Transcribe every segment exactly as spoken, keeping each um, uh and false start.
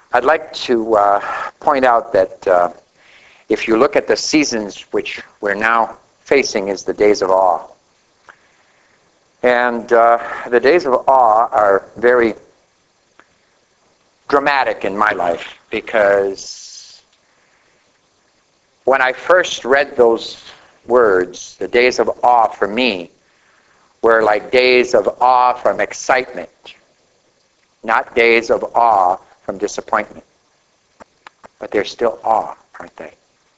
I'd like to uh, point out that uh, if you look at the seasons which we're now facing is the days of awe. And uh, the days of awe are very dramatic in my life, because when I first read those words, the days of awe for me were like days of awe from excitement, not days of awe from disappointment. But they're still awe, aren't they?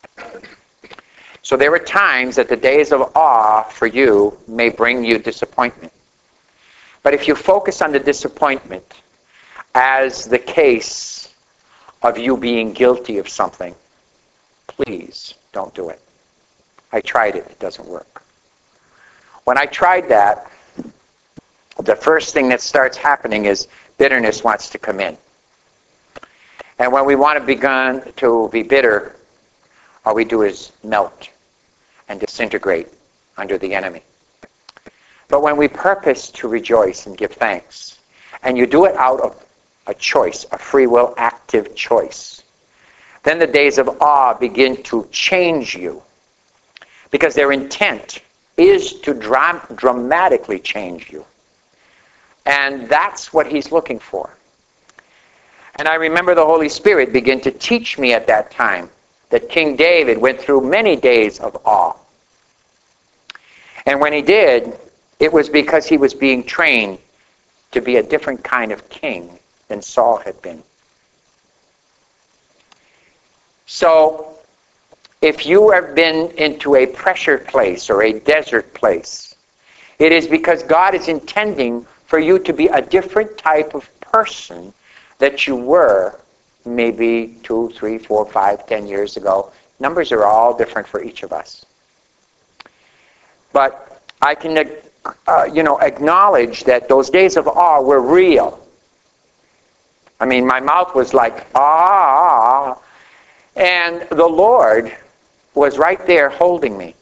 So there are times that the days of awe for you may bring you disappointment. But if you focus on the disappointment as the case of you being guilty of something, please don't do it. I tried it. It doesn't work. When I tried that, the first thing that starts happening is bitterness wants to come in. And when we want to begin to be bitter, all we do is melt and disintegrate under the enemy. But when we purpose to rejoice and give thanks, and you do it out of a choice, a free will, active choice, then the days of awe begin to change you, because their intent is to dram- dramatically change you. And that's what he's looking for. And I remember the Holy Spirit began to teach me at that time that King David went through many days of awe. And when he did, it was because he was being trained to be a different kind of king than Saul had been. So, if you have been into a pressure place or a desert place, it is because God is intending for you to be a different type of person that you were maybe two, three, four, five, ten years ago. Numbers are all different for each of us. But I can, uh, you know, acknowledge that those days of awe were real. I mean, my mouth was like, ah, and the Lord was right there holding me.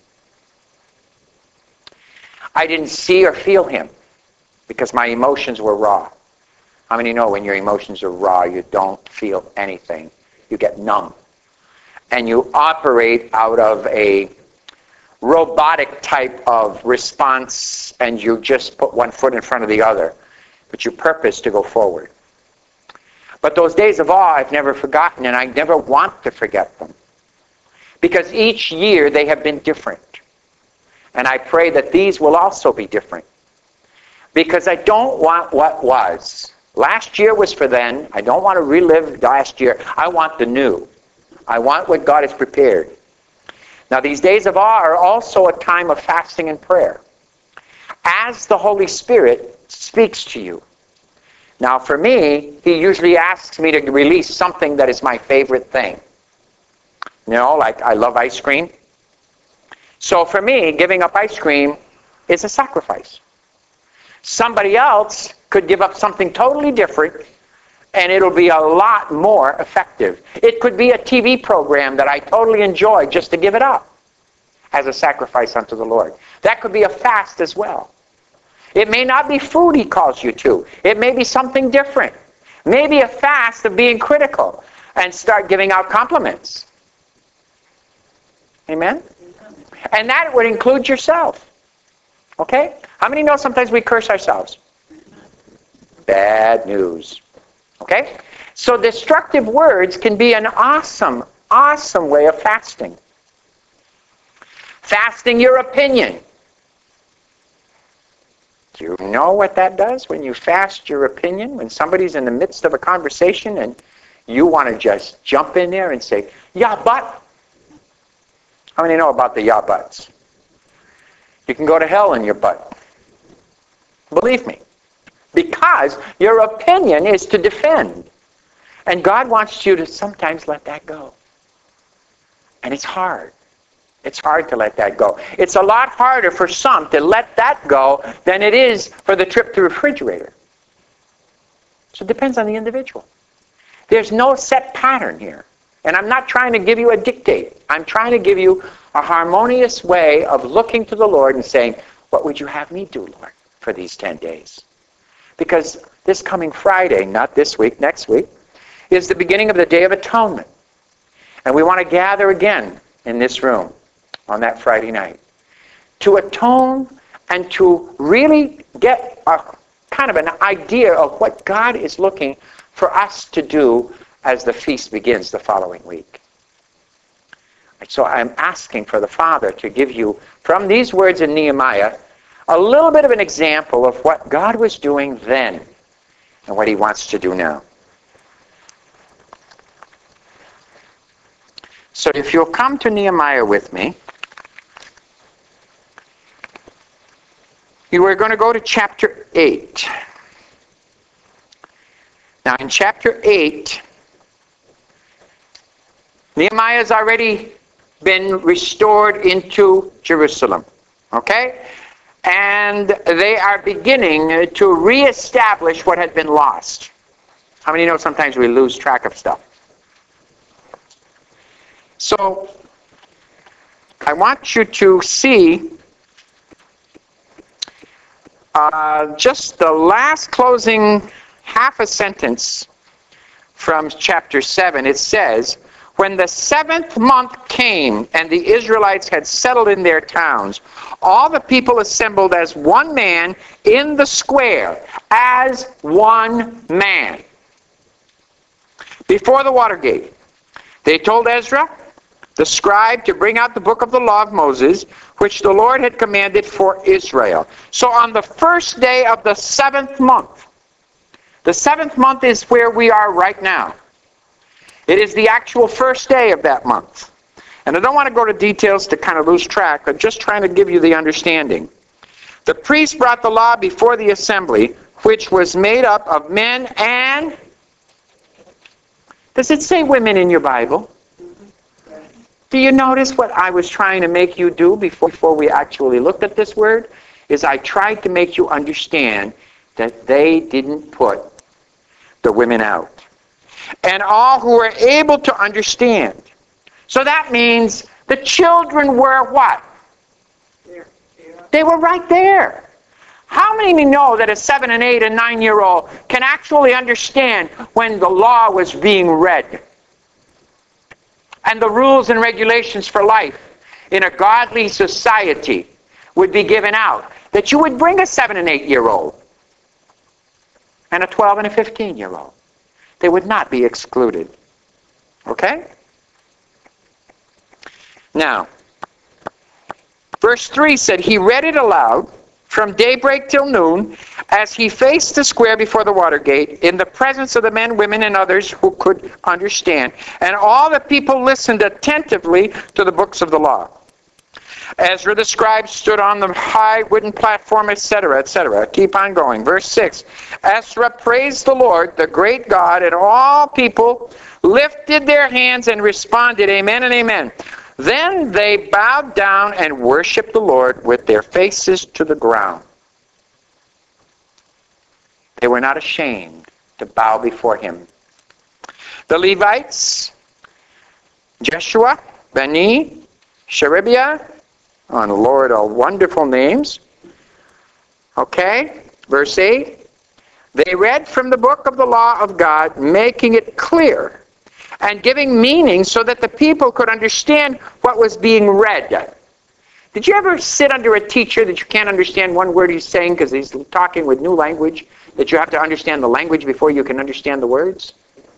I didn't see or feel him because my emotions were raw. How many know when your emotions are raw, you don't feel anything? You get numb. And you operate out of a robotic type of response, and you just put one foot in front of the other. But you purpose to go forward. But those days of awe I've never forgotten, and I never want to forget them. Because each year they have been different. And I pray that these will also be different. Because I don't want what was. Last year was for then. I don't want to relive last year. I want the new. I want what God has prepared. Now, these days of awe are also a time of fasting and prayer, as the Holy Spirit speaks to you. Now, for me, he usually asks me to release something that is my favorite thing. You know, like I love ice cream. So for me, giving up ice cream is a sacrifice. Somebody else could give up something totally different, and it'll be a lot more effective. It could be a T V program that I totally enjoy just to give it up as a sacrifice unto the Lord. That could be a fast as well. It may not be food he calls you to. It may be something different. Maybe a fast of being critical and start giving out compliments. Amen? And that would include yourself. Okay? How many know sometimes we curse ourselves? Bad news. Okay? So destructive words can be an awesome, awesome way of fasting. Fasting your opinion. Do you know what that does when you fast your opinion? When somebody's in the midst of a conversation and you want to just jump in there and say, yeah, but. How many know about the yeah, buts? You can go to hell in your butt. Believe me. Because your opinion is to defend. And God wants you to sometimes let that go. And it's hard. It's hard to let that go. It's a lot harder for some to let that go than it is for the trip to the refrigerator. So it depends on the individual. There's no set pattern here. And I'm not trying to give you a dictate. I'm trying to give you a harmonious way of looking to the Lord and saying, what would you have me do, Lord, for these ten days? Because this coming Friday, not this week, next week, is the beginning of the Day of Atonement. And we want to gather again in this room on that Friday night to atone and to really get a kind of an idea of what God is looking for us to do as the feast begins the following week. So I'm asking for the Father to give you, from these words in Nehemiah, a little bit of an example of what God was doing then and what he wants to do now. So if you'll come to Nehemiah with me, you are going to go to chapter eight. Now in chapter eight, Nehemiah has already been restored into Jerusalem. Okay? And they are beginning to reestablish what had been lost. How many know sometimes we lose track of stuff? So, I want you to see uh, just the last closing half a sentence from chapter seven. It says, when the seventh month came and the Israelites had settled in their towns, all the people assembled as one man in the square, as one man, before the water gate. They told Ezra, the scribe, to bring out the book of the law of Moses, which the Lord had commanded for Israel. So on the first day of the seventh month, the seventh month is where we are right now. It is the actual first day of that month. And I don't want to go to details to kind of lose track, but just trying to give you the understanding. The priest brought the law before the assembly, which was made up of men and... Does it say women in your Bible? Do you notice what I was trying to make you do before, before we actually looked at this word? Is I tried to make you understand that they didn't put the women out. And all who were able to understand. So that means the children were what? They were right there. How many know that a seven and eight and nine year old can actually understand when the law was being read? And the rules and regulations for life in a godly society would be given out. That you would bring a seven and eight year old and a twelve and a fifteen year old. They would not be excluded. Okay? Now, verse three said, he read it aloud from daybreak till noon as he faced the square before the water gate in the presence of the men, women, and others who could understand. And all the people listened attentively to the books of the law. Ezra the scribe stood on the high wooden platform, et cetera, et cetera. Keep on going. Verse six. Ezra praised the Lord, the great God, and all people lifted their hands and responded, amen and amen. Then they bowed down and worshiped the Lord with their faces to the ground. They were not ashamed to bow before him. The Levites, Jeshua, Bani, Sherebiah, on Lord, all wonderful names. Okay, verse eight. They read from the book of the law of God, making it clear and giving meaning so that the people could understand what was being read. Did you ever sit under a teacher that you can't understand one word he's saying because he's talking with new language, that you have to understand the language before you can understand the words?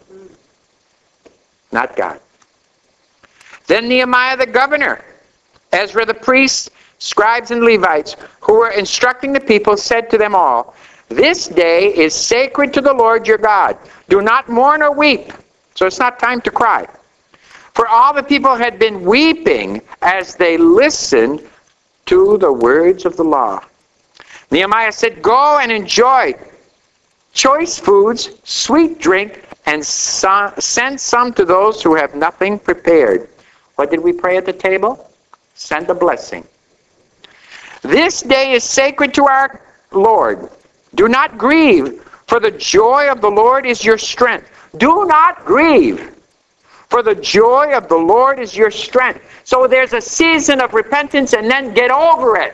Not God. Then Nehemiah the governor, Ezra the priest, scribes and Levites, who were instructing the people, said to them all, this day is sacred to the Lord your God. Do not mourn or weep. So it's not time to cry. For all the people had been weeping as they listened to the words of the law. Nehemiah said, go and enjoy choice foods, sweet drink, and so- send some to those who have nothing prepared. What did we pray at the table? Send a blessing. This day is sacred to our Lord. Do not grieve, for the joy of the Lord is your strength. Do not grieve, for the joy of the Lord is your strength. So there's a season of repentance and then get over it.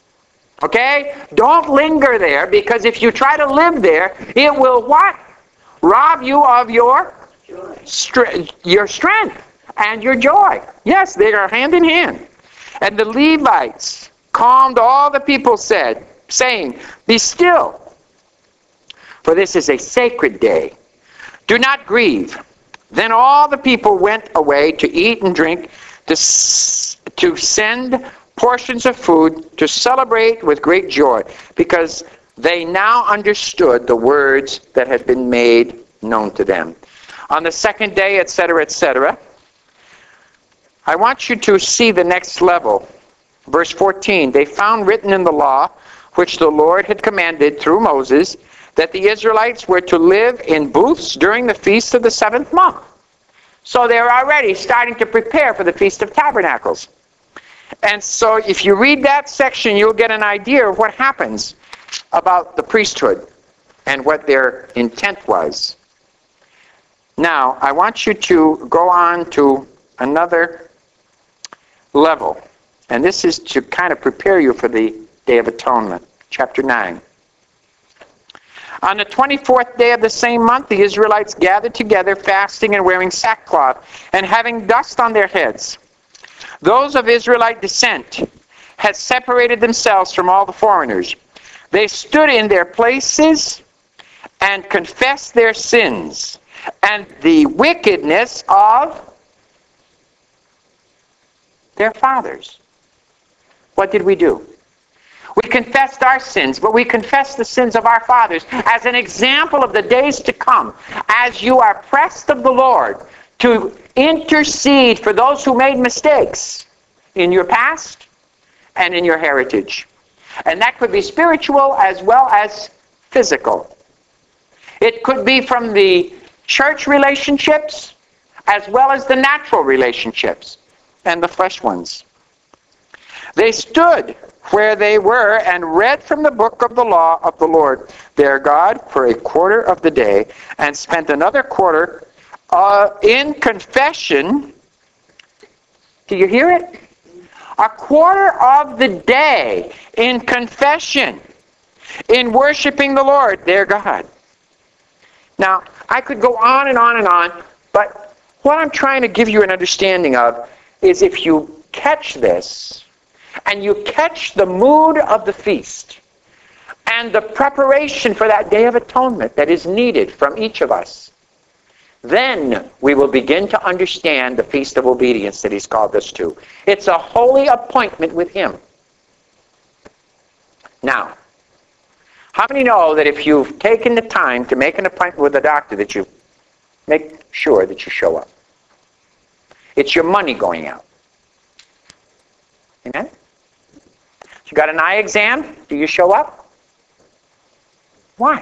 Okay? Don't linger there, because if you try to live there, it will what? rob you of your strength, your strength and your joy. Yes, they are hand in hand. And the Levites calmed all the people, said, saying, "Be still, for this is a sacred day. Do not grieve." Then all the people went away to eat and drink, to, to send portions of food, to celebrate with great joy, because they now understood the words that had been made known to them. On the second day, et cetera, et cetera. I want you to see the next level. Verse fourteen, they found written in the law, which the Lord had commanded through Moses, that the Israelites were to live in booths during the feast of the seventh month. So they're already starting to prepare for the Feast of Tabernacles. And so if you read that section, you'll get an idea of what happens about the priesthood and what their intent was. Now, I want you to go on to another level. And this is to kind of prepare you for the Day of Atonement, chapter nine. On the twenty-fourth day of the same month, the Israelites gathered together, fasting and wearing sackcloth, and having dust on their heads. Those of Israelite descent had separated themselves from all the foreigners. They stood in their places and confessed their sins and the wickedness of their fathers. What did we do? We confessed our sins, but we confessed the sins of our fathers as an example of the days to come, as you are pressed of the Lord to intercede for those who made mistakes in your past and in your heritage. And that could be spiritual as well as physical. It could be from the church relationships as well as the natural relationships and the flesh ones. They stood where they were and read from the book of the law of the Lord their God for a quarter of the day, and spent another quarter uh, in confession. Do you hear it? A quarter of the day in confession, in worshiping the Lord their God. Now, I could go on and on and on, but what I'm trying to give you an understanding of is if you catch this, and you catch the mood of the feast and the preparation for that Day of Atonement that is needed from each of us, then we will begin to understand the Feast of Obedience that He's called us to. It's a holy appointment with Him. Now, how many know that if you've taken the time to make an appointment with a doctor, that you make sure that you show up? It's your money going out. Amen? You got an eye exam? Do you show up? Why? Do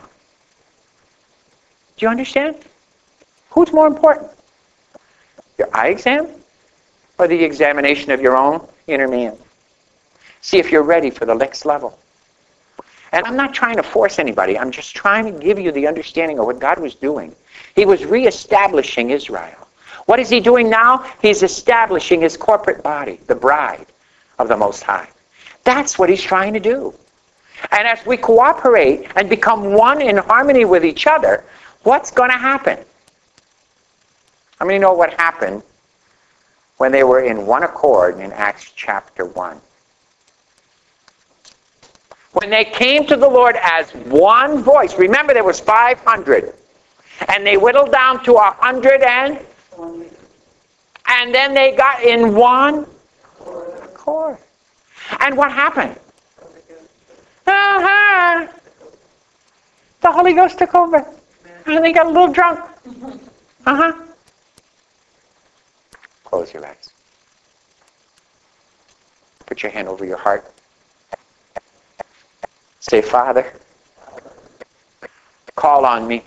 you understand? Who's more important? Your eye exam or the examination of your own inner man? See if you're ready for the next level. And I'm not trying to force anybody. I'm just trying to give you the understanding of what God was doing. He was reestablishing Israel. What is He doing now? He's establishing His corporate body, the bride of the Most High. That's what He's trying to do. And as we cooperate and become one in harmony with each other, what's going to happen? How many know what happened when they were in one accord in Acts chapter one? When they came to the Lord as one voice. Remember, there was five hundred. And they whittled down to a hundred and... And then they got in one accord. And what happened? Uh-huh. The Holy Ghost took over. And they got a little drunk. Uh-huh. Close your eyes. Put your hand over your heart. Say, Father, call on me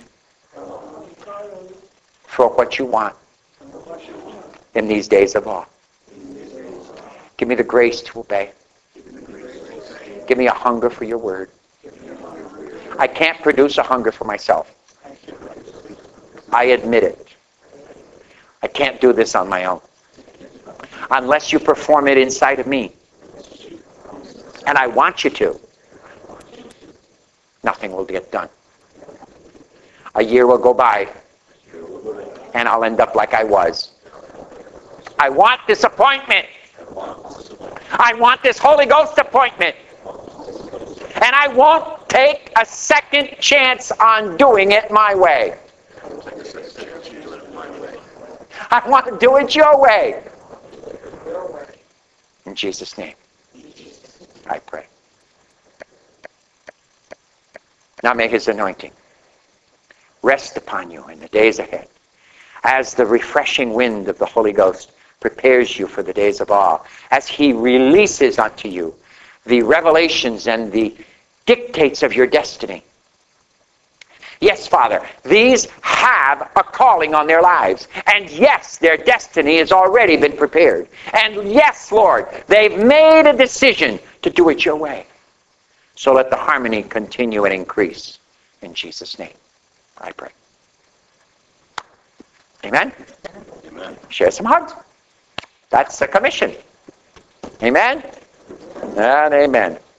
for what you want in these days of awe. Give me the grace to obey. Give me a hunger for your word. I can't produce a hunger for myself. I admit it. I can't do this on my own. Unless you perform it inside of me. And I want you to. Nothing will get done. A year will go by, and I'll end up like I was. I want this appointment. I want this Holy Ghost appointment. And I won't take a second chance on doing it my way. I want to do it your way. In Jesus' name, I pray. Now may his anointing rest upon you in the days ahead, as the refreshing wind of the Holy Ghost prepares you for the days of awe, as he releases unto you the revelations and the dictates of your destiny. Yes, Father, these have a calling on their lives. And yes, their destiny has already been prepared. And yes, Lord, they've made a decision to do it your way. So let the harmony continue and increase. In Jesus' name, I pray. Amen? Amen. Share some hugs. That's the commission. Amen? And amen.